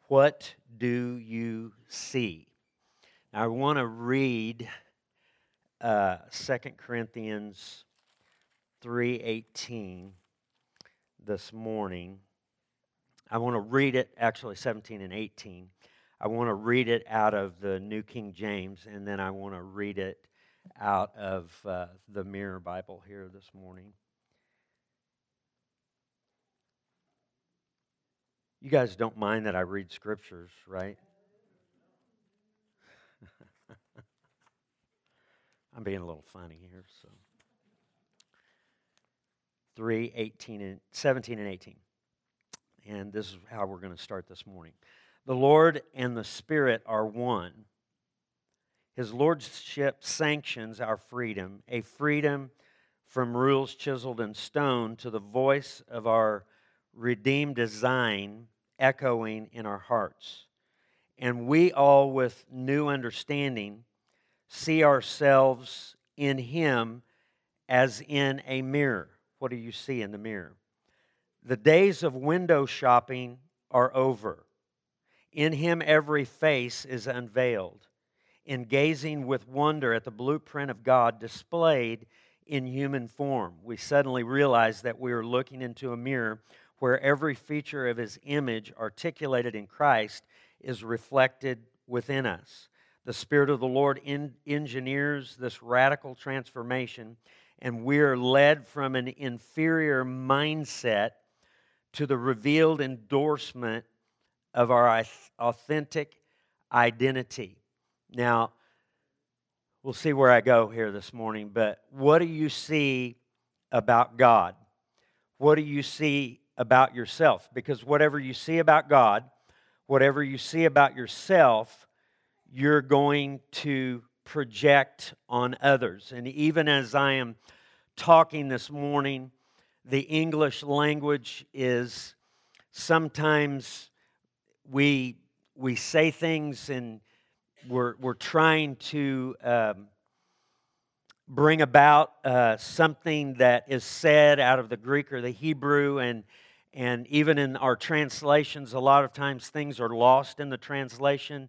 What do you see? Now, I want to read 2 Corinthians 3:18 this morning. I want to read it, actually 17 and 18. I want to read it out of the New King James, and then I want to read it out of the Mirror Bible here this morning. You guys don't mind that I read scriptures, right? I'm being a little funny here, so. 17 and 18. And this is how we're going to start this morning. The Lord and the Spirit are one. His Lordship sanctions our freedom, a freedom from rules chiseled in stone to the voice of our redeemed design echoing in our hearts. And we all, with new understanding, see ourselves in Him as in a mirror. What do you see in the mirror? The days of window shopping are over. In Him every face is unveiled. In gazing with wonder at the blueprint of God displayed in human form, we suddenly realize that we are looking into a mirror where every feature of His image articulated in Christ is reflected within us. The Spirit of the Lord engineers this radical transformation, and we are led from an inferior mindset to the revealed endorsement of our authentic identity. Now, we'll see where I go here this morning, but what do you see about God? What do you see about yourself? Because whatever you see about God, whatever you see about yourself, you're going to project on others. And even as I am talking this morning, the English language is sometimes we say things and we're trying to bring about something that is said out of the Greek or the Hebrew, and even in our translations, a lot of times things are lost in the translation.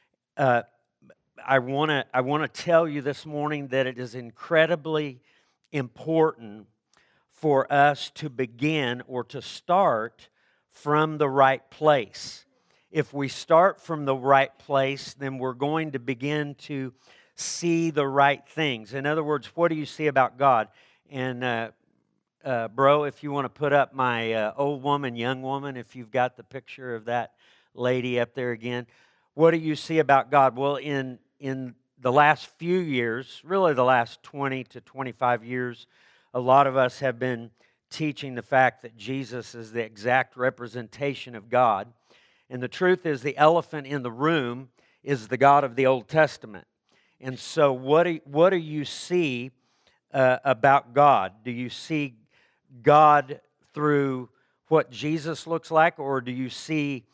I want to tell you this morning that it is incredibly important for us to begin or to start from the right place. If we start from the right place, then we're going to begin to see the right things. In other words, what do you see about God? And bro, if you want to put up my old woman, young woman, if you've got the picture of that lady up there again, what do you see about God? Well, in the last few years, really the last 20 to 25 years, a lot of us have been teaching the fact that Jesus is the exact representation of God. And the truth is, the elephant in the room is the God of the Old Testament. And so what do you see about God? Do you see God through what Jesus looks like, or do you see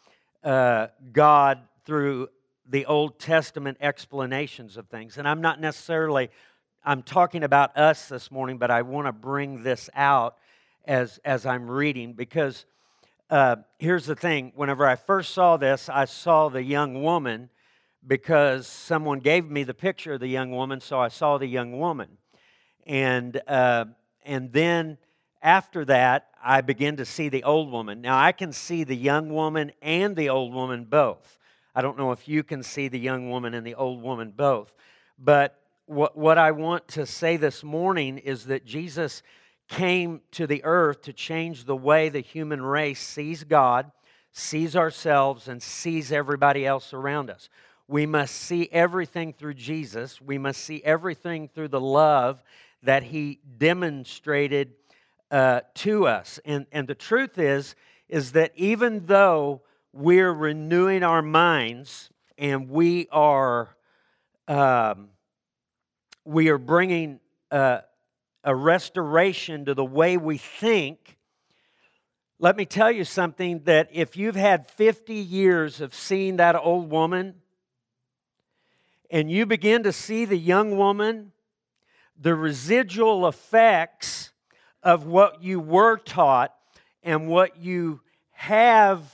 God through the Old Testament explanations of things? And I'm talking about us this morning, but I want to bring this out as I'm reading, because here's the thing. Whenever I first saw this, I saw the young woman because someone gave me the picture of the young woman, so I saw the young woman. And then after that, I began to see the old woman. Now, I can see the young woman and the old woman both. I don't know if you can see the young woman and the old woman both. But what I want to say this morning is that Jesus came to the earth to change the way the human race sees God, sees ourselves, and sees everybody else around us. We must see everything through Jesus. We must see everything through the love that He demonstrated to us. And the truth is that even though we're renewing our minds and we are bringing a restoration to the way we think, let me tell you something, that if you've had 50 years of seeing that old woman and you begin to see the young woman, the residual effects of what you were taught and what you have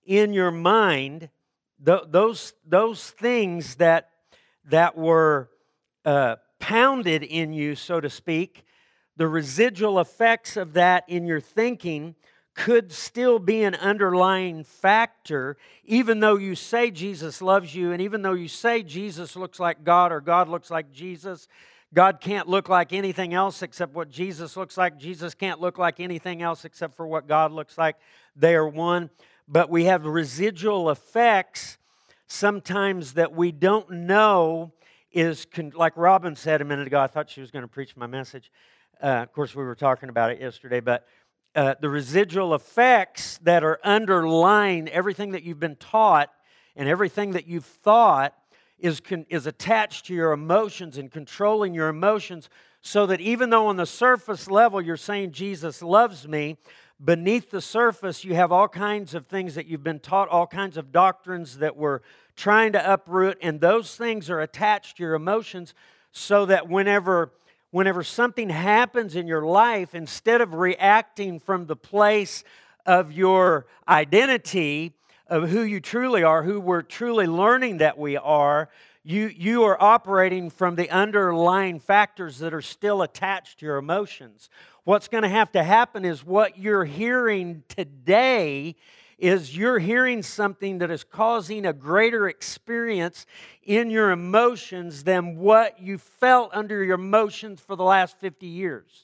in your mind, those things that were pounded in you, so to speak, the residual effects of that in your thinking could still be an underlying factor, even though you say Jesus loves you, and even though you say Jesus looks like God or God looks like Jesus. God can't look like anything else except what Jesus looks like. Jesus can't look like anything else except for what God looks like. They are one. But we have residual effects sometimes that we don't know is, like Robin said a minute ago, I thought she was going to preach my message. Of course, we were talking about it yesterday, but the residual effects that are underlying everything that you've been taught and everything that you've thought is attached to your emotions and controlling your emotions, so that even though on the surface level you're saying Jesus loves me, beneath the surface you have all kinds of things that you've been taught, all kinds of doctrines that we're trying to uproot, and those things are attached to your emotions, so that whenever something happens in your life, instead of reacting from the place of your identity, of who you truly are, who we're truly learning that we are, you are operating from the underlying factors that are still attached to your emotions. What's going to have to happen is what you're hearing today is you're hearing something that is causing a greater experience in your emotions than what you felt under your emotions for the last 50 years.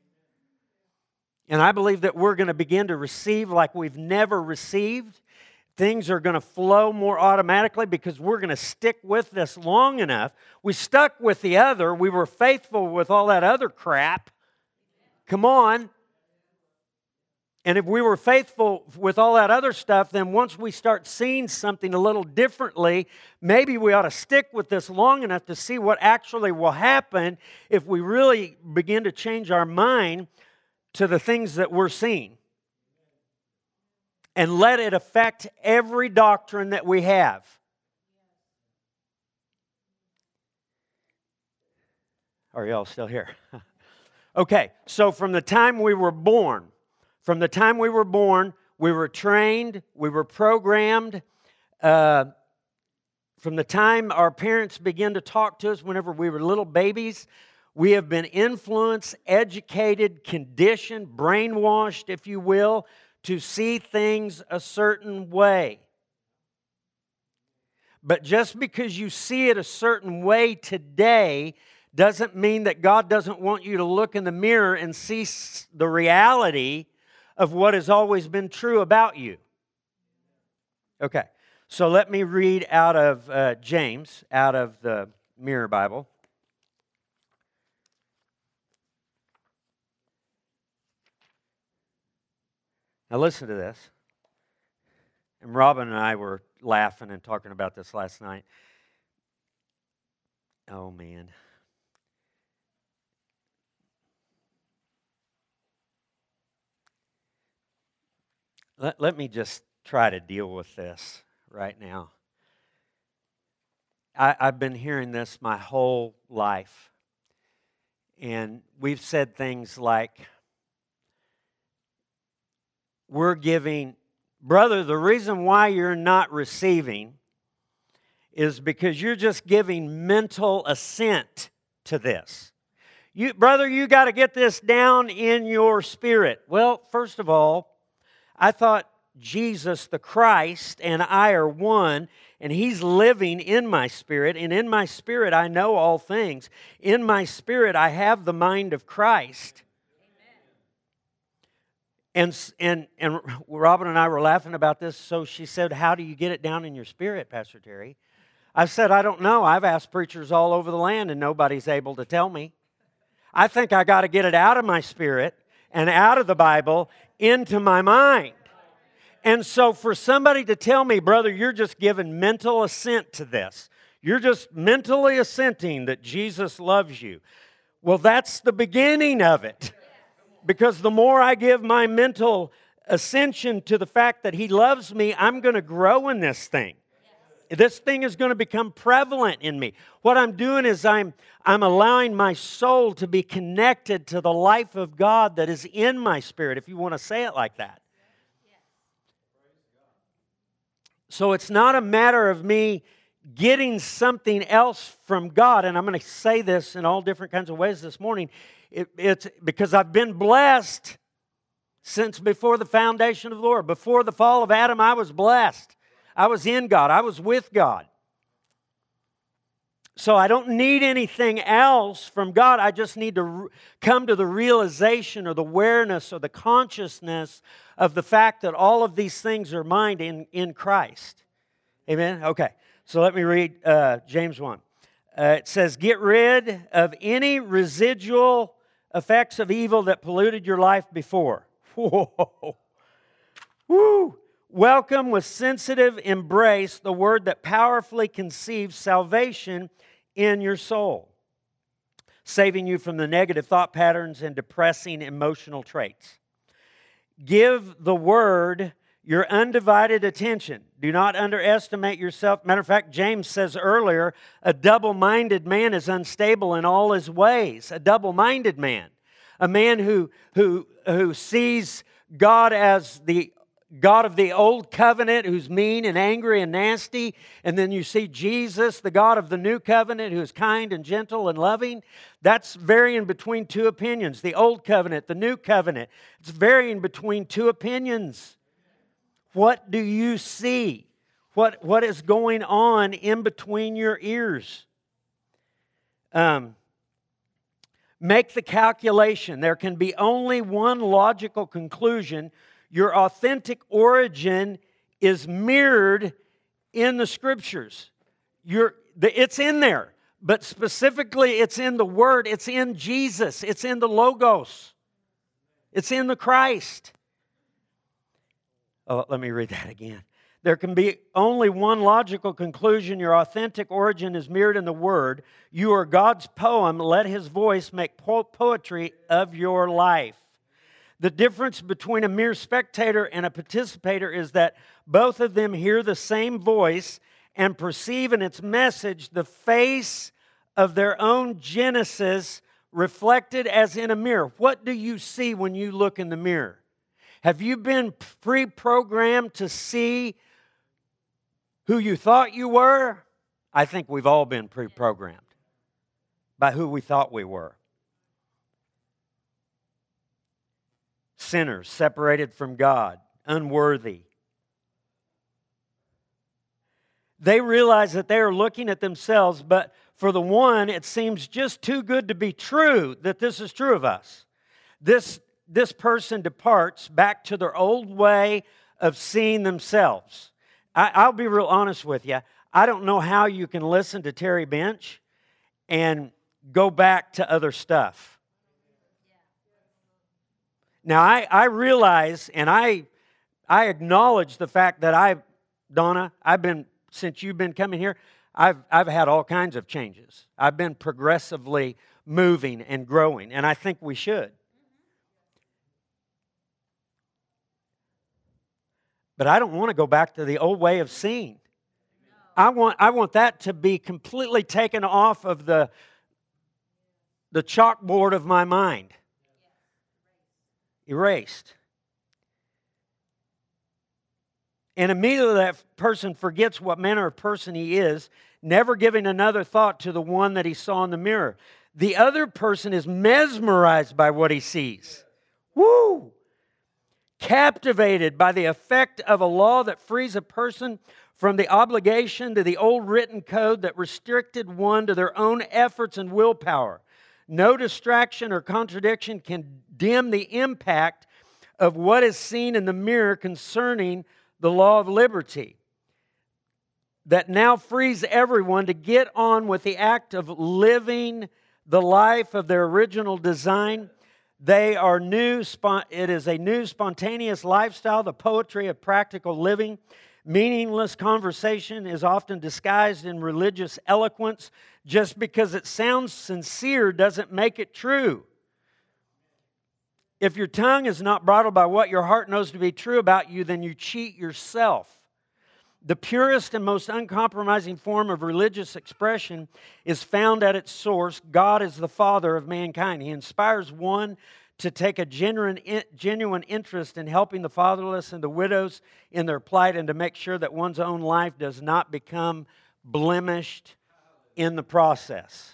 And I believe that we're going to begin to receive like we've never received. Things are going to flow more automatically because we're going to stick with this long enough. We stuck with the other. We were faithful with all that other crap. Come on. And if we were faithful with all that other stuff, then once we start seeing something a little differently, maybe we ought to stick with this long enough to see what actually will happen if we really begin to change our mind to the things that we're seeing. And let it affect every doctrine that we have. Are y'all still here? Okay, so from the time we were born, we were trained, we were programmed. From the time our parents began to talk to us whenever we were little babies, we have been influenced, educated, conditioned, brainwashed, if you will, to see things a certain way. But just because you see it a certain way today doesn't mean that God doesn't want you to look in the mirror and see the reality of what has always been true about you. Okay, so let me read out of James, out of the Mirror Bible. Now listen to this. And Robin and I were laughing and talking about this last night. Oh, man. Let me just try to deal with this right now. I've been hearing this my whole life. And we've said things like, we're giving, brother, the reason why you're not receiving is because you're just giving mental assent to this. Brother, you got to get this down in your spirit. Well, first of all, I thought Jesus, the Christ, and I are one, and He's living in my spirit, and in my spirit I know all things. In my spirit I have the mind of Christ. And Robin and I were laughing about this, so she said, how do you get it down in your spirit, Pastor Terry? I said, I don't know. I've asked preachers all over the land, and nobody's able to tell me. I think I got to get it out of my spirit and out of the Bible into my mind. And so for somebody to tell me, brother, you're just giving mental assent to this. You're just mentally assenting that Jesus loves you. Well, that's the beginning of it. Because the more I give my mental ascension to the fact that He loves me, I'm going to grow in this thing. This thing is going to become prevalent in me. What I'm doing is I'm allowing my soul to be connected to the life of God that is in my spirit, if you want to say it like that. So it's not a matter of me getting something else from God. And I'm going to say this in all different kinds of ways this morning. It's because I've been blessed since before the foundation of the world. Before the fall of Adam, I was blessed. I was in God. I was with God. So I don't need anything else from God. I just need to come to the realization or the awareness or the consciousness of the fact that all of these things are mine in Christ. Amen? Okay, so let me read James 1. It says, get rid of any residual effects of evil that polluted your life before. Whoa. Woo. Welcome with sensitive embrace the word that powerfully conceives salvation in your soul, saving you from the negative thought patterns and depressing emotional traits. Give the word your undivided attention. Do not underestimate yourself. Matter of fact, James says earlier, a double-minded man is unstable in all his ways. A double-minded man. A man who sees God as the God of the old covenant, who's mean and angry and nasty, and then you see Jesus, the God of the new covenant, who is kind and gentle and loving. That's varying between two opinions. The old covenant, the new covenant. It's varying between two opinions. What do you see? What is going on in between your ears? Make the calculation. There can be only one logical conclusion. Your authentic origin is mirrored in the Scriptures. It's in there, but specifically it's in the Word. It's in Jesus. It's in the Logos. It's in the Christ. Oh, let me read that again. There can be only one logical conclusion. Your authentic origin is mirrored in the Word. You are God's poem. Let His voice make poetry of your life. The difference between a mere spectator and a participator is that both of them hear the same voice and perceive in its message the face of their own genesis reflected as in a mirror. What do you see when you look in the mirror? Have you been pre-programmed to see who you thought you were? I think we've all been pre-programmed by who we thought we were. Sinners, separated from God, unworthy. They realize that they are looking at themselves, but for the one, it seems just too good to be true that this is true of us. This person departs back to their old way of seeing themselves. I'll be real honest with you. I don't know how you can listen to Terry Bench and go back to other stuff. Now, I realize and I acknowledge the fact that Donna, since you've been coming here, I've had all kinds of changes. I've been progressively moving and growing, and I think we should. But I don't want to go back to the old way of seeing. I want that to be completely taken off of the chalkboard of my mind. Erased. And immediately that person forgets what manner of person he is, never giving another thought to the one that he saw in the mirror. The other person is mesmerized by what he sees. Woo! Captivated by the effect of a law that frees a person from the obligation to the old written code that restricted one to their own efforts and willpower. No distraction or contradiction can dim the impact of what is seen in the mirror concerning the law of liberty that now frees everyone to get on with the act of living the life of their original design. It is a new spontaneous lifestyle, the poetry of practical living. Meaningless conversation is often disguised in religious eloquence. Just because it sounds sincere doesn't make it true. If your tongue is not bridled by what your heart knows to be true about you, then you cheat yourself. The purest and most uncompromising form of religious expression is found at its source. God is the Father of mankind. He inspires one to take a genuine interest in helping the fatherless and the widows in their plight, and to make sure that one's own life does not become blemished in the process.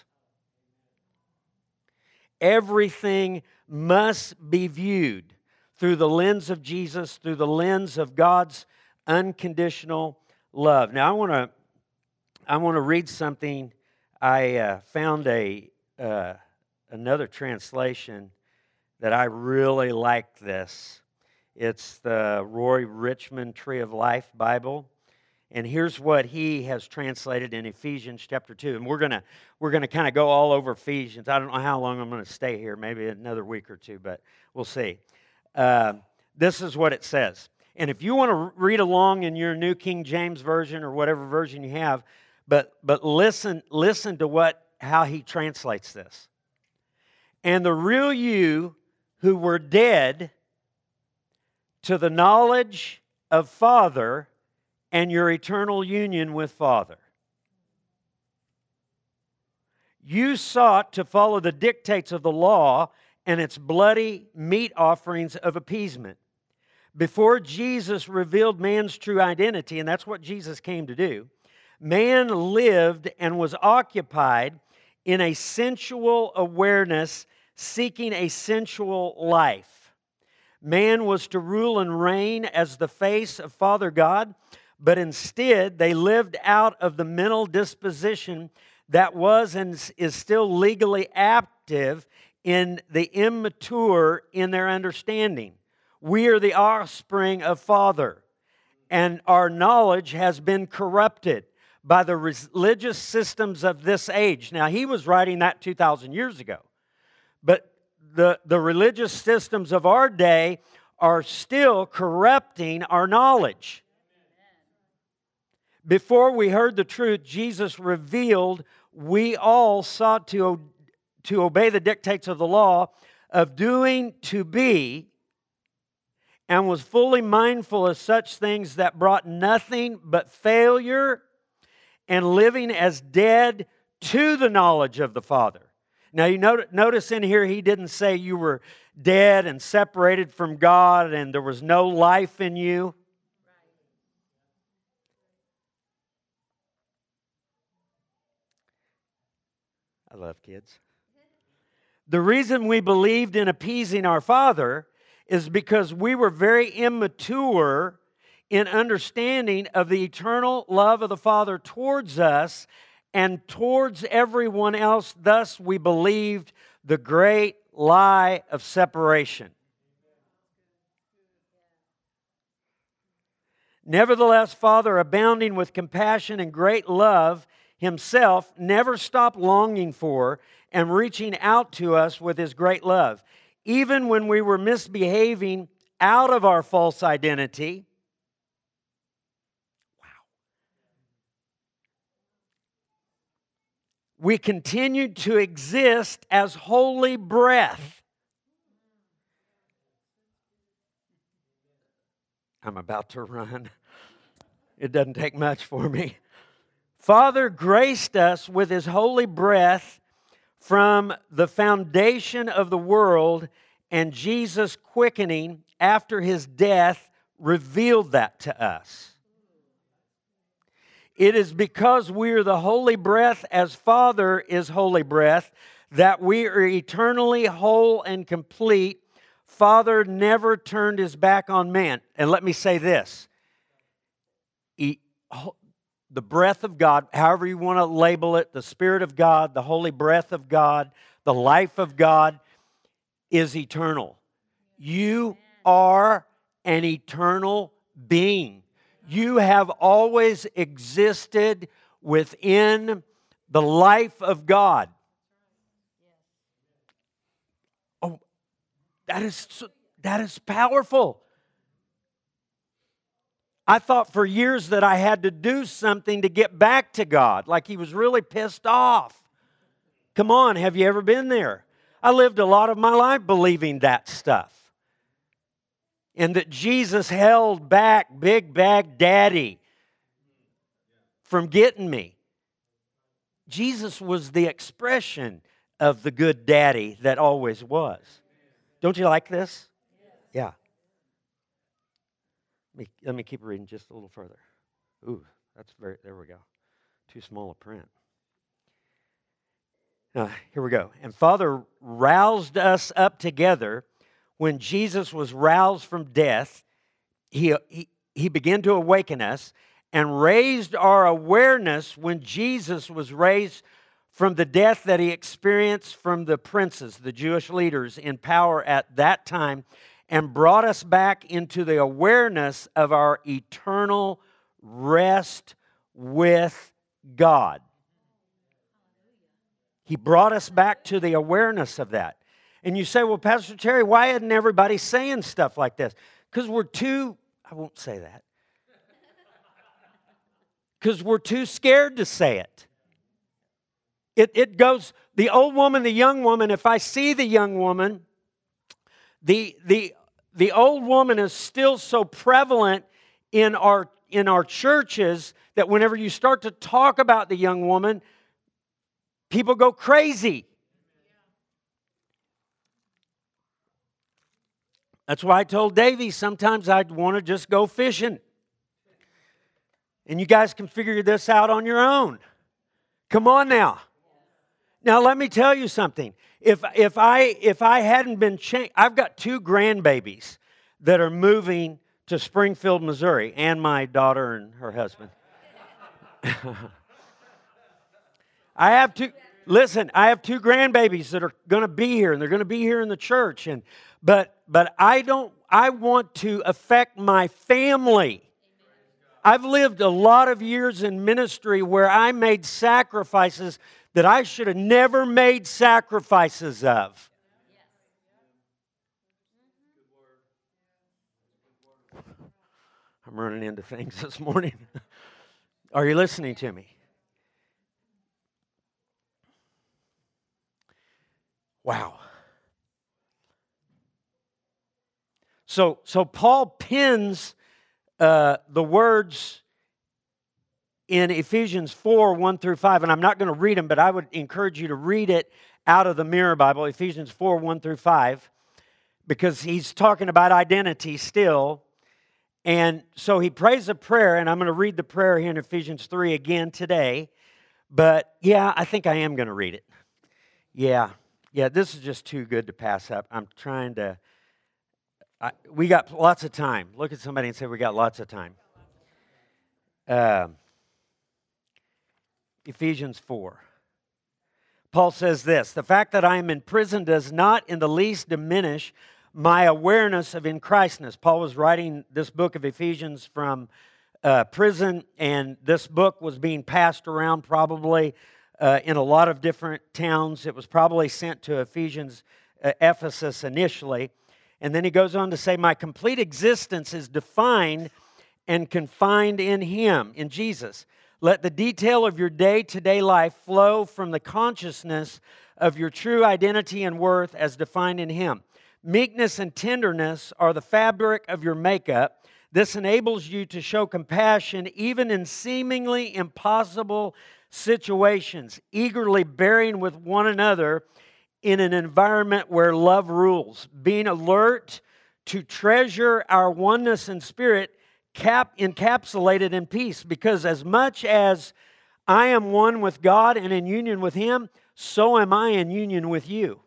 Everything must be viewed through the lens of Jesus, through the lens of God's unconditional love. Now, I want to read something. I found another translation that I really like this. It's the Roy Richmond Tree of Life Bible. And here's what he has translated in Ephesians chapter 2. And we're gonna kind of go all over Ephesians. I don't know how long I'm going to stay here, maybe another week or two, but we'll see. This is what it says. And if you want to read along in your New King James Version or whatever version you have, but listen to how he translates this. And the real you who were dead to the knowledge of Father and your eternal union with Father. You sought to follow the dictates of the law and its bloody meat offerings of appeasement. Before Jesus revealed man's true identity, and that's what Jesus came to do, man lived and was occupied in a sensual awareness, seeking a sensual life. Man was to rule and reign as the face of Father God, but instead they lived out of the mental disposition that was and is still legally active in the immature in their understanding. We are the offspring of Father, and our knowledge has been corrupted by the religious systems of this age. Now, he was writing that 2,000 years ago, but the religious systems of our day are still corrupting our knowledge. Before we heard the truth, Jesus revealed we all sought to obey the dictates of the law of doing to be, and was fully mindful of such things that brought nothing but failure, and living as dead to the knowledge of the Father. Now you notice in here he didn't say you were dead and separated from God and there was no life in you. I love kids. The reason we believed in appeasing our Father is because we were very immature in understanding of the eternal love of the Father towards us and towards everyone else. Thus, we believed the great lie of separation. Nevertheless, Father, abounding with compassion and great love, Himself never stopped longing for and reaching out to us with His great love. Even when we were misbehaving out of our false identity, we continued to exist as holy breath. I'm about to run. It doesn't take much for me. Father graced us with His holy breath from the foundation of the world, and Jesus' quickening after His death revealed that to us. It is because we are the holy breath as Father is holy breath that we are eternally whole and complete. Father never turned His back on man. And let me say this. The breath of God, however you want to label it, the Spirit of God, the holy breath of God, the life of God is eternal. You are an eternal being. You have always existed within the life of God. Oh, that is powerful. I thought for years that I had to do something to get back to God, like He was really pissed off. Come on, have you ever been there? I lived a lot of my life believing that stuff. And that Jesus held back Big Bag Daddy from getting me. Jesus was the expression of the good daddy that always was. Don't you like this? Yeah. Let me keep reading just a little further. Ooh, there we go. Too small a print. Here we go. And Father roused us up together when Jesus was roused from death. He began to awaken us and raised our awareness when Jesus was raised from the death that he experienced from the princes, the Jewish leaders in power at that time, and brought us back into the awareness of our eternal rest with God. He brought us back to the awareness of that. And you say, well, Pastor Terry, why isn't everybody saying stuff like this? Because I won't say that. Because we're too scared to say it. It goes, the old woman, the young woman, if I see the young woman, the old woman is still so prevalent in our churches that whenever you start to talk about the young woman, people go crazy. That's why I told Davey sometimes I'd want to just go fishing. And you guys can figure this out on your own. Come on now. Now let me tell you something. If I hadn't been changed, I've got 2 grandbabies that are moving to Springfield, Missouri, and my daughter and her husband. I have 2 grandbabies that are going to be here, and they're going to be here in the church. But I want to affect my family. I've lived a lot of years in ministry where I made sacrifices that I should have never made sacrifices of. I'm running into things this morning. Are you listening to me? Wow. So Paul pins the words in Ephesians 4, 1 through 5, and I'm not going to read them, but I would encourage you to read it out of the Mirror Bible, Ephesians 4, 1 through 5, because he's talking about identity still. And so he prays a prayer, and I'm going to read the prayer here in Ephesians 3 again today. But yeah, I think I am going to read it. Yeah, this is just too good to pass up. I'm trying to... we got lots of time. Look at somebody and say, we got lots of time. Ephesians 4. Paul says this, the fact that I am in prison does not in the least diminish my awareness of in Christness. Paul was writing this book of Ephesians from prison, and this book was being passed around probably in a lot of different towns. It was probably sent to Ephesus initially. And then he goes on to say, my complete existence is defined and confined in Him, in Jesus. Let the detail of your day-to-day life flow from the consciousness of your true identity and worth as defined in Him. Meekness and tenderness are the fabric of your makeup. This enables you to show compassion even in seemingly impossible situations, eagerly bearing with one another in an environment where love rules, being alert to treasure our oneness in spirit, encapsulated in peace, because as much as I am one with God and in union with Him, so am I in union with you.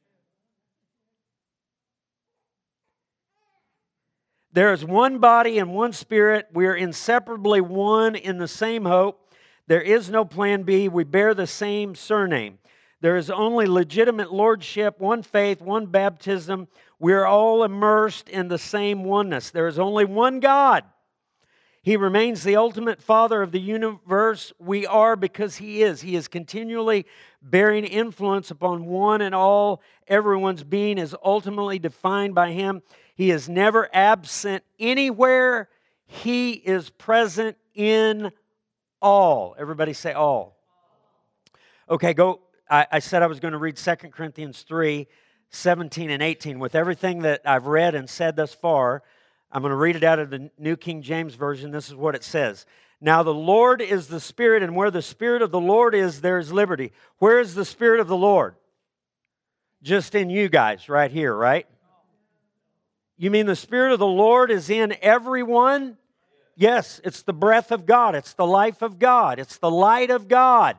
There is one body and one spirit. We are inseparably one in the same hope. There is no plan B. We bear the same surname. There is only legitimate lordship, one faith, one baptism. We are all immersed in the same oneness. There is only one God. He remains the ultimate Father of the universe. We are because He is. He is continually bearing influence upon one and all. Everyone's being is ultimately defined by Him. He is never absent anywhere. He is present in all. Everybody say all. Okay, go. I said I was going to read 2 Corinthians 3, 17 and 18. With everything that I've read and said thus far, I'm going to read it out of the New King James Version. This is what it says. Now the Lord is the Spirit, and where the Spirit of the Lord is, there is liberty. Where is the Spirit of the Lord? Just in you guys, right here, right? You mean the Spirit of the Lord is in everyone? Yes, it's the breath of God. It's the life of God. It's the light of God.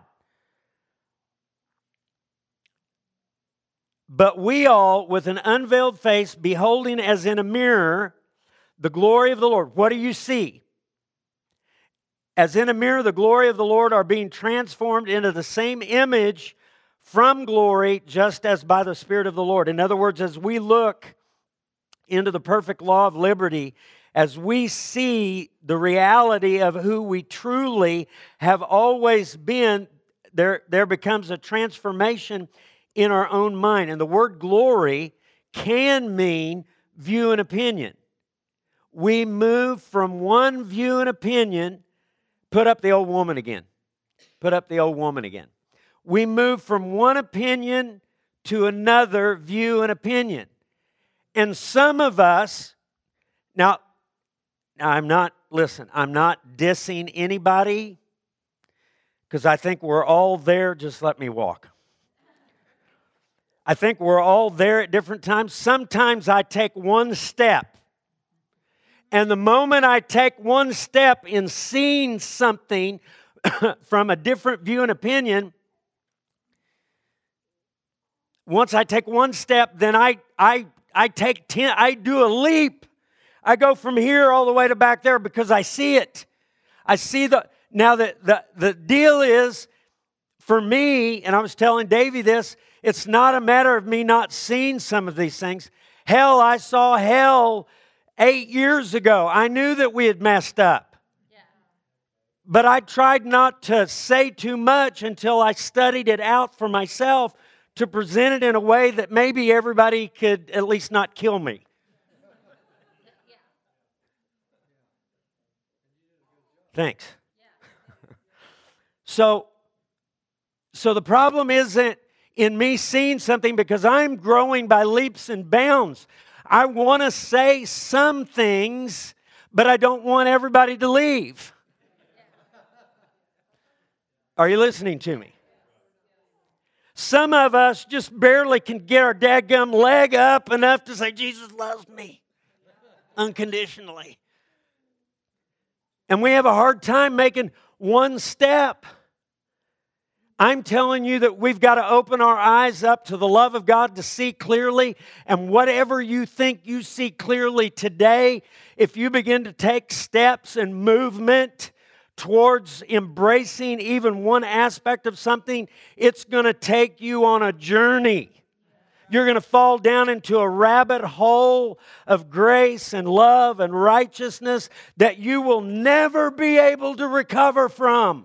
But we all, with an unveiled face, beholding as in a mirror the glory of the Lord. What do you see? As in a mirror, the glory of the Lord are being transformed into the same image from glory, just as by the Spirit of the Lord. In other words, as we look into the perfect law of liberty, as we see the reality of who we truly have always been, there becomes a transformation in our own mind. And the word glory can mean view and opinion. We move from one view and opinion, put up the old woman again. Put up the old woman again. We move from one opinion to another view and opinion. And some of us, now I'm not dissing anybody, because I think we're all there. Just let me walk. I think we're all there at different times. Sometimes I take one step. And the moment I take one step in seeing something from a different view and opinion, once I take one step, then I take 10, I do a leap. I go from here all the way to back there because I see it. I see now the deal is, for me, and I was telling Davey this, it's not a matter of me not seeing some of these things. Hell, I saw hell 8 years ago. I knew that we had messed up. Yeah. But I tried not to say too much until I studied it out for myself to present it in a way that maybe everybody could at least not kill me. Thanks. So the problem isn't in me seeing something, because I'm growing by leaps and bounds. I want to say some things, but I don't want everybody to leave. Are you listening to me? Some of us just barely can get our dadgum leg up enough to say, Jesus loves me unconditionally. And we have a hard time making one step. I'm telling you that we've got to open our eyes up to the love of God to see clearly. And whatever you think you see clearly today, if you begin to take steps and movement towards embracing even one aspect of something, it's going to take you on a journey. You're going to fall down into a rabbit hole of grace and love and righteousness that you will never be able to recover from.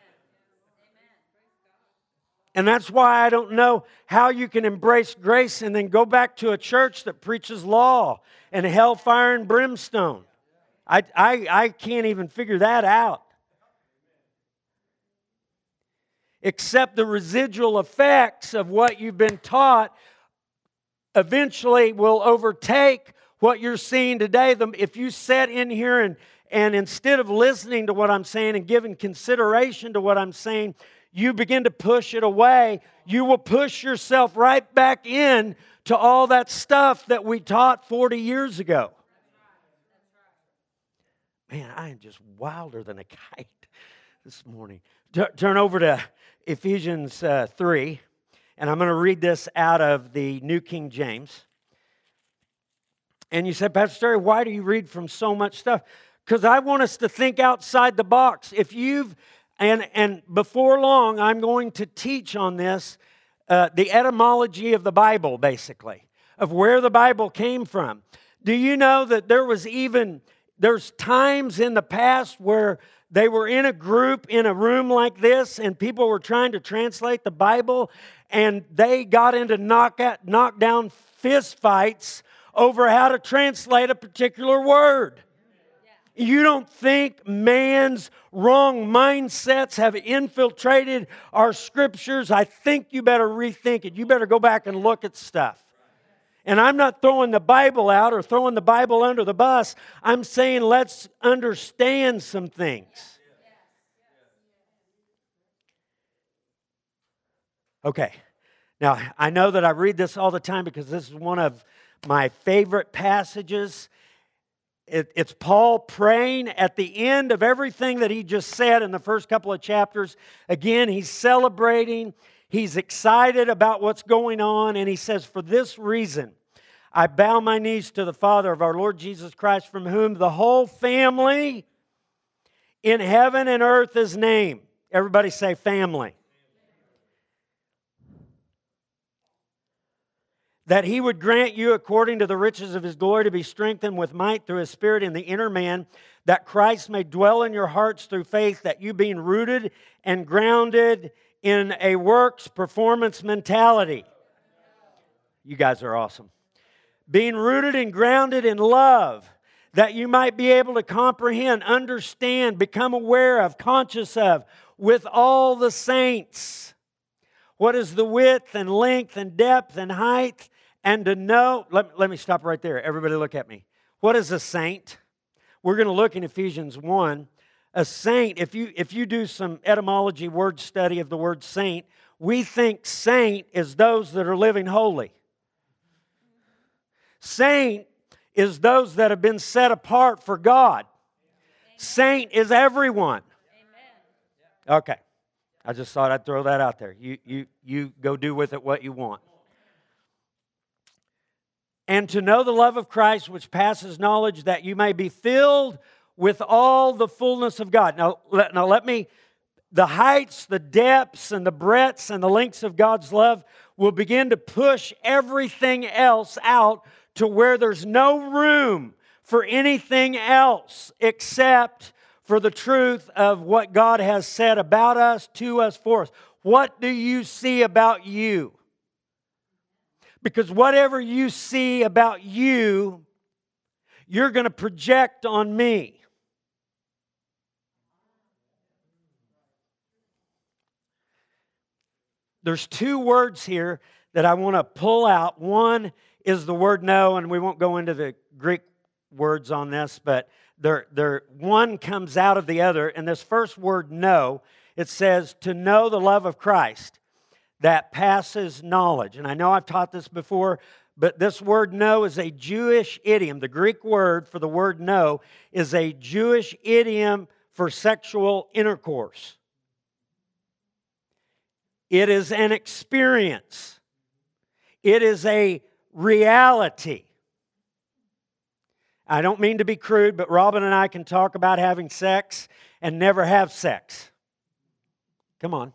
And that's why I don't know how you can embrace grace and then go back to a church that preaches law and hellfire and brimstone. I can't even figure that out. Except the residual effects of what you've been taught eventually will overtake what you're seeing today. If you sat in here and instead of listening to what I'm saying and giving consideration to what I'm saying, you begin to push it away, you will push yourself right back in to all that stuff that we taught 40 years ago. Man, I am just wilder than a kite this morning. Turn over to Ephesians 3, and I'm going to read this out of the New King James. And you said, Pastor Terry, why do you read from so much stuff? Because I want us to think outside the box. If you've And before long, I'm going to teach on this, the etymology of the Bible, basically, of where the Bible came from. Do you know that there's times in the past where they were in a group in a room like this, and people were trying to translate the Bible, and they got into knockdown fist fights over how to translate a particular word? You don't think man's wrong mindsets have infiltrated our scriptures? I think you better rethink it. You better go back and look at stuff. And I'm not throwing the Bible out or throwing the Bible under the bus. I'm saying let's understand some things. Okay. Now, I know that I read this all the time because this is one of my favorite passages. It's Paul praying at the end of everything that he just said in the first couple of chapters. Again, he's celebrating. He's excited about what's going on. And he says, for this reason, I bow my knees to the Father of our Lord Jesus Christ, from whom the whole family in heaven and earth is named. Everybody say family. That He would grant you, according to the riches of His glory, to be strengthened with might through His Spirit in the inner man, that Christ may dwell in your hearts through faith, that you, being rooted and grounded in a works performance mentality. You guys are awesome. Being rooted and grounded in love, that you might be able to comprehend, understand, become aware of, conscious of, with all the saints, what is the width and length and depth and height, and to know. Let me stop right there. Everybody look at me. What is a saint? We're going to look in Ephesians 1. A saint, if you do some etymology word study of the word saint, we think saint is those that are living holy. Saint is those that have been set apart for God. Saint is everyone. Okay. I just thought I'd throw that out there. You go do with it what you want. And to know the love of Christ, which passes knowledge, that you may be filled with all the fullness of God. Now let me, the heights, the depths, and the breadths, and the lengths of God's love will begin to push everything else out to where there's no room for anything else except for the truth of what God has said about us, to us, for us. What do you see about you? Because whatever you see about you, you're going to project on me. There's two words here that I want to pull out. One is the word know, and we won't go into the Greek words on this, but one comes out of the other. And this first word know, it says to know the love of Christ that passes knowledge. And I know I've taught this before, but this word know is a Jewish idiom. The Greek word for the word know is a Jewish idiom for sexual intercourse. It is an experience. It is a reality. I don't mean to be crude, but Robin and I can talk about having sex and never have sex. Come on.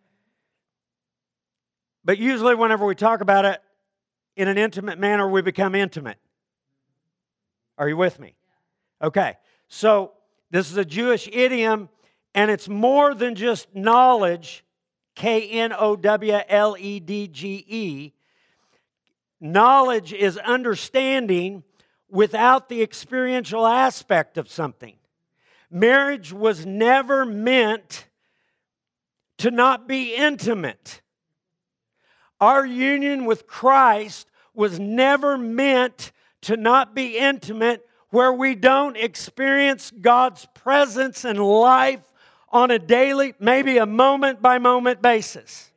But usually whenever we talk about it in an intimate manner, we become intimate. Are you with me? Okay. So this is a Jewish idiom, and it's more than just knowledge, Knowledge. Knowledge is understanding without the experiential aspect of something. Marriage was never meant to not be intimate. Our union with Christ was never meant to not be intimate, where we don't experience God's presence and life on a daily, maybe a moment-by-moment basis.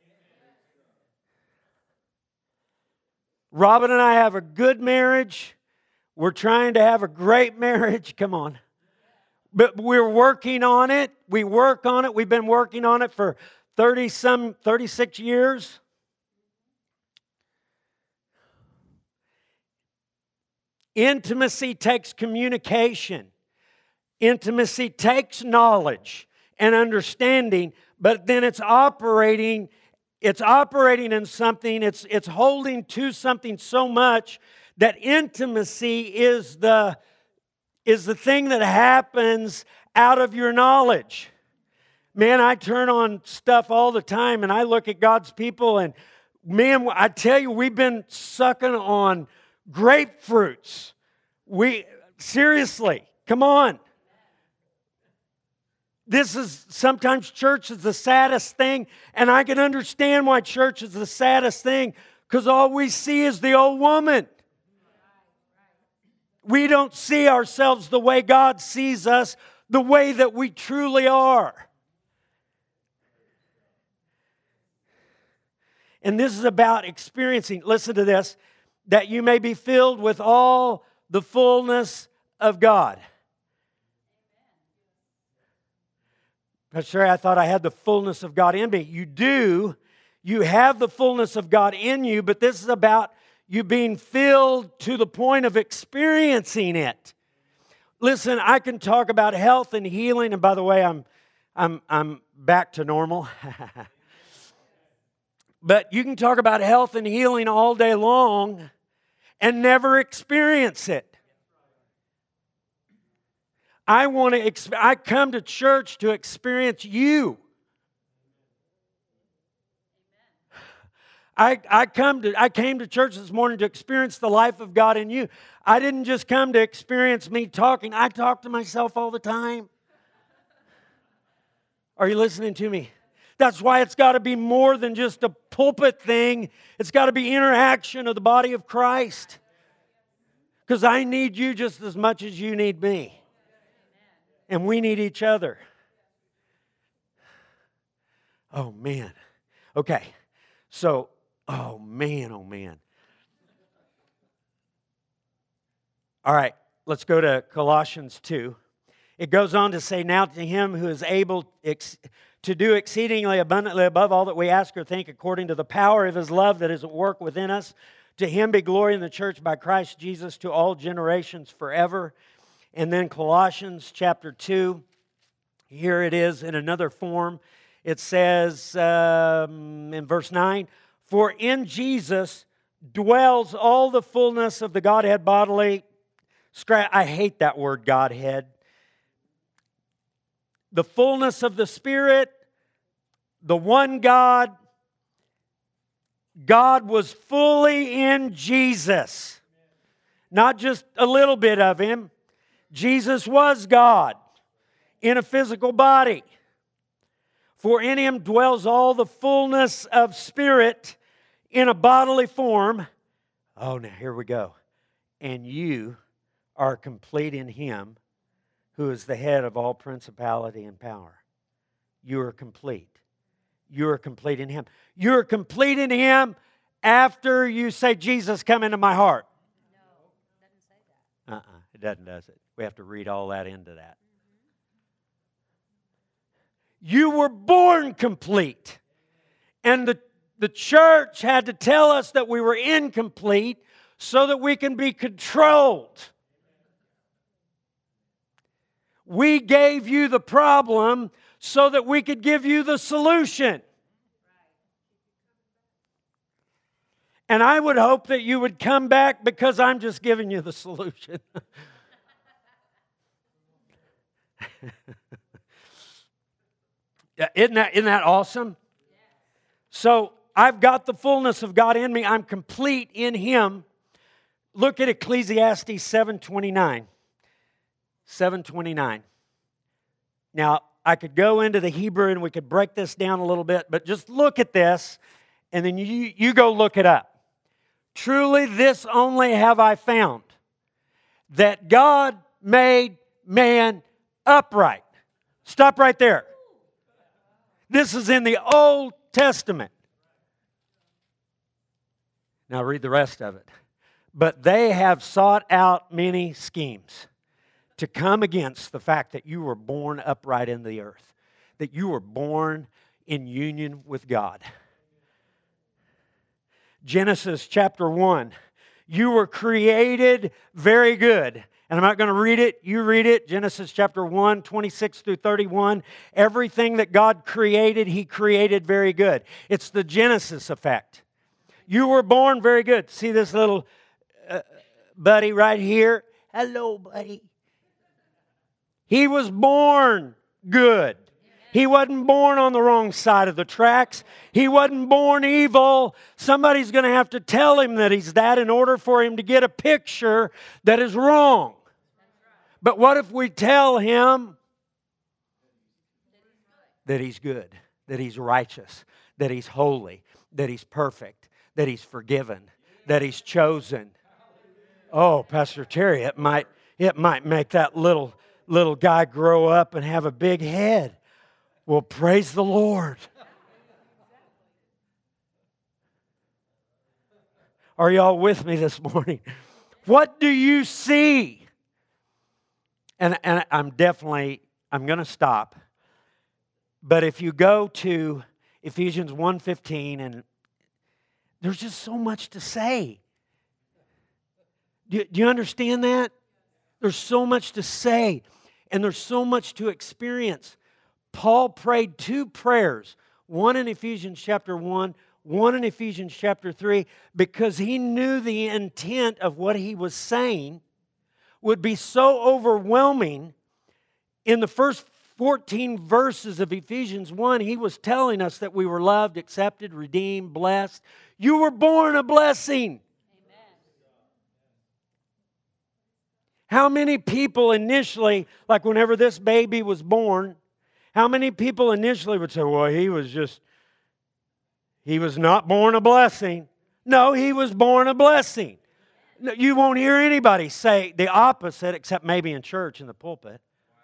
Robin and I have a good marriage. We're trying to have a great marriage. Come on. But we're working on it. We work on it. We've been working on it for 36 years. Intimacy takes communication. Intimacy takes knowledge and understanding, but then it's operating in something, it's holding to something so much that intimacy is the thing that happens out of your knowledge. Man, I turn on stuff all the time and I look at God's people, and man, I tell you, we've been sucking on grapefruits. Seriously, come on. Sometimes church is the saddest thing, and I can understand why church is the saddest thing, because all we see is the old woman. We don't see ourselves the way God sees us, the way that we truly are. And this is about experiencing, listen to this, that you may be filled with all the fullness of God. Pastor Ray, I thought I had the fullness of God in me. You do. You have the fullness of God in you, but this is about you being filled to the point of experiencing it. Listen, I can talk about health and healing, and by the way, I'm back to normal. But you can talk about health and healing all day long and never experience it. I come to church to experience you. I came to church this morning to experience the life of God in you. I didn't just come to experience me talking. I talk to myself all the time. Are you listening to me? That's why it's got to be more than just a pulpit thing. It's got to be interaction of the body of Christ. Because I need you just as much as you need me. And we need each other. Oh, man. Okay. So, oh, man. All right. Let's go to Colossians 2. It goes on to say, now to him who is able to do exceedingly abundantly above all that we ask or think, according to the power of his love that is at work within us, to him be glory in the church by Christ Jesus to all generations forever. And then Colossians chapter 2, here it is in another form. It says in verse 9, for in Jesus dwells all the fullness of the Godhead bodily. I hate that word, Godhead. The fullness of the Spirit, the one God. God was fully in Jesus. Not just a little bit of Him. Jesus was God in a physical body. For in Him dwells all the fullness of Spirit in a bodily form. Oh, now here we go. And you are complete in Him, who is the head of all principality and power. You are complete. You are complete in Him. You are complete in Him after you say, Jesus, come into my heart. No, it doesn't say that. It doesn't, does it? We have to read all that into that. You were born complete. And the church had to tell us that we were incomplete so that we can be controlled. We gave you the problem so that we could give you the solution. And I would hope that you would come back because I'm just giving you the solution. Isn't that awesome? So I've got the fullness of God in me. I'm complete in Him. Look at Ecclesiastes 7:29. 7:29. Now, I could go into the Hebrew and we could break this down a little bit, but just look at this and then you go look it up. Truly this only have I found, that God made man upright. Stop right there. This is in the Old Testament. Now read the rest of it. But they have sought out many schemes to come against the fact that you were born upright in the earth, that you were born in union with God. Genesis chapter 1, you were created very good. And I'm not going to read it. You read it. Genesis chapter 1, 26 through 31. Everything that God created, He created very good. It's the Genesis effect. You were born very good. See this little buddy right here? Hello, buddy. He was born good. He wasn't born on the wrong side of the tracks. He wasn't born evil. Somebody's going to have to tell him that he's that in order for him to get a picture that is wrong. But what if we tell him that he's good, that he's righteous, that he's holy, that he's perfect, that he's forgiven, that he's chosen? Oh, Pastor Terry, it might make that little guy grow up and have a big head. Well, praise the Lord. Are y'all with me this morning? What do you see? And I'm going to stop. But if you go to Ephesians 1:15, and there's just so much to say. Do you understand that? There's so much to say, and there's so much to experience. Paul prayed 2 prayers, one in Ephesians chapter 1, one in Ephesians chapter 3, because he knew the intent of what he was saying would be so overwhelming. In the first 14 verses of Ephesians 1, he was telling us that we were loved, accepted, redeemed, blessed. You were born a blessing. Amen. How many people initially, like whenever this baby was born, how many people initially would say, well, he was not born a blessing. No, he was born a blessing. No, you won't hear anybody say the opposite, except maybe in church in the pulpit.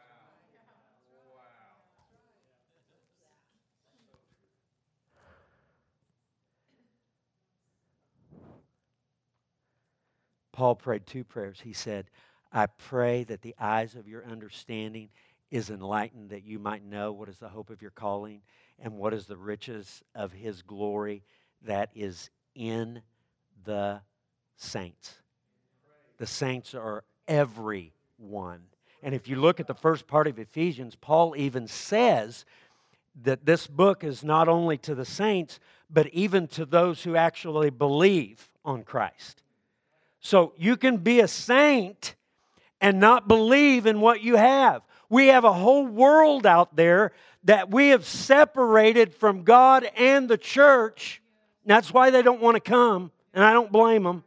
Paul prayed 2 prayers. He said, I pray that the eyes of your understanding is enlightened, that you might know what is the hope of your calling and what is the riches of His glory that is in the saints. The saints are everyone. And if you look at the first part of Ephesians, Paul even says that this book is not only to the saints, but even to those who actually believe on Christ. So you can be a saint and not believe in what you have. We have a whole world out there that we have separated from God and the church. That's why they don't want to come, and I don't blame them.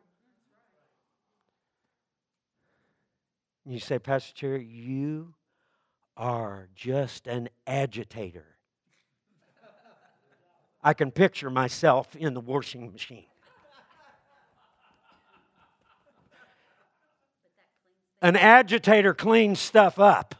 You say, Pastor Terry, you are just an agitator. I can picture myself in the washing machine. An agitator cleans stuff up.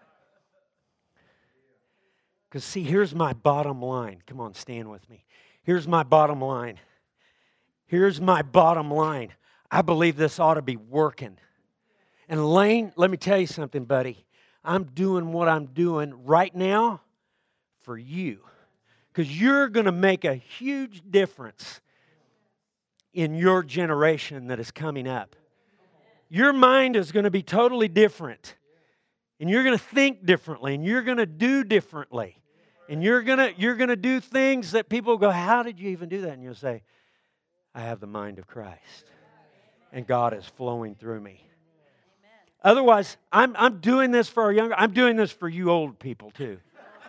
Because see, here's my bottom line. Come on, stand with me. Here's my bottom line. Here's my bottom line. I believe this ought to be working. And Lane, let me tell you something, buddy. I'm doing what I'm doing right now for you. Because you're going to make a huge difference in your generation that is coming up. Your mind is going to be totally different. And you're going to think differently. And you're going to do differently. And you're going to do things that people go, how did you even do that? And you'll say, I have the mind of Christ. And God is flowing through me. Otherwise, I'm doing this for our younger. I'm doing this for you old people too.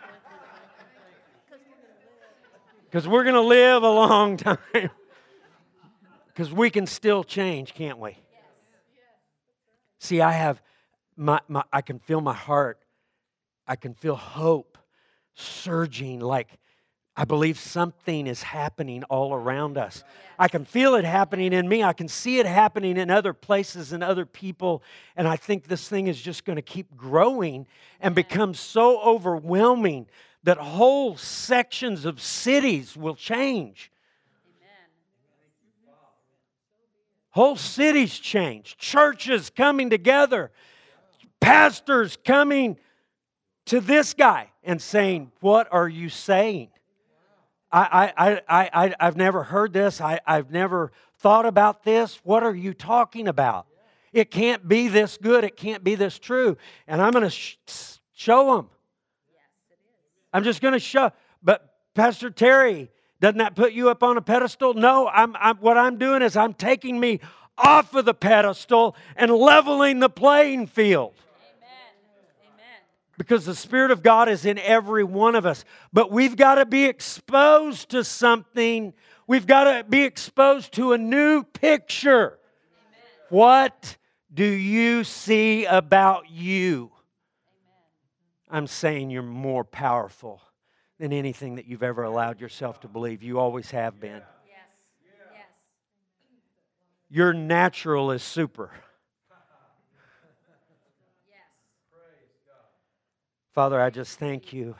Because we're going to live a long time. Because we can still change, can't we? See, I have I can feel my heart. I can feel hope surging, like I believe something is happening all around us. I can feel it happening in me. I can see it happening in other places and other people. And I think this thing is just going to keep growing and become so overwhelming that whole sections of cities will change. Whole cities change. Churches coming together. Pastors coming to this guy and saying, what are you saying? I've never heard this. I've never thought about this. What are you talking about? It can't be this good. It can't be this true. And I'm going to show them. I'm just going to show. But Pastor Terry, doesn't that put you up on a pedestal? No, what I'm doing is I'm taking me off of the pedestal and leveling the playing field. Because the Spirit of God is in every one of us. But we've got to be exposed to something. We've got to be exposed to a new picture. Amen. What do you see about you? Amen. I'm saying you're more powerful than anything that you've ever allowed yourself to believe. You always have been. Yes. Your natural is super. Father, I just thank you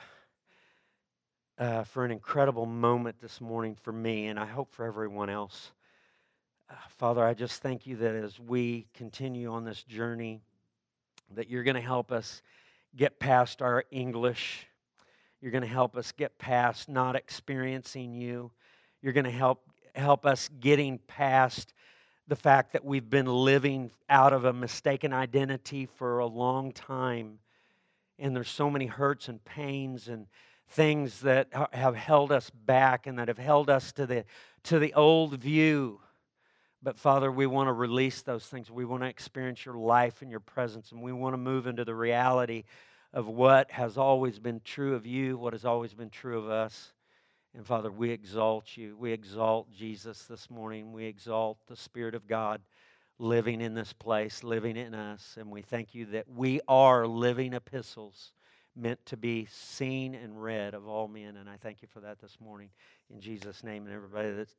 for an incredible moment this morning for me, and I hope for everyone else. Father, I just thank you that as we continue on this journey, that you're going to help us get past our English. You're going to help us get past not experiencing you. You're going to help us getting past the fact that we've been living out of a mistaken identity for a long time. And there's so many hurts and pains and things that have held us back and that have held us to the old view. But Father, we want to release those things. We want to experience your life and your presence, and we want to move into the reality of what has always been true of you, what has always been true of us. And Father, we exalt you. We exalt Jesus this morning. We exalt the Spirit of God living in this place, living in us. And we thank you that we are living epistles meant to be seen and read of all men. And I thank you for that this morning. In Jesus' name, and everybody that's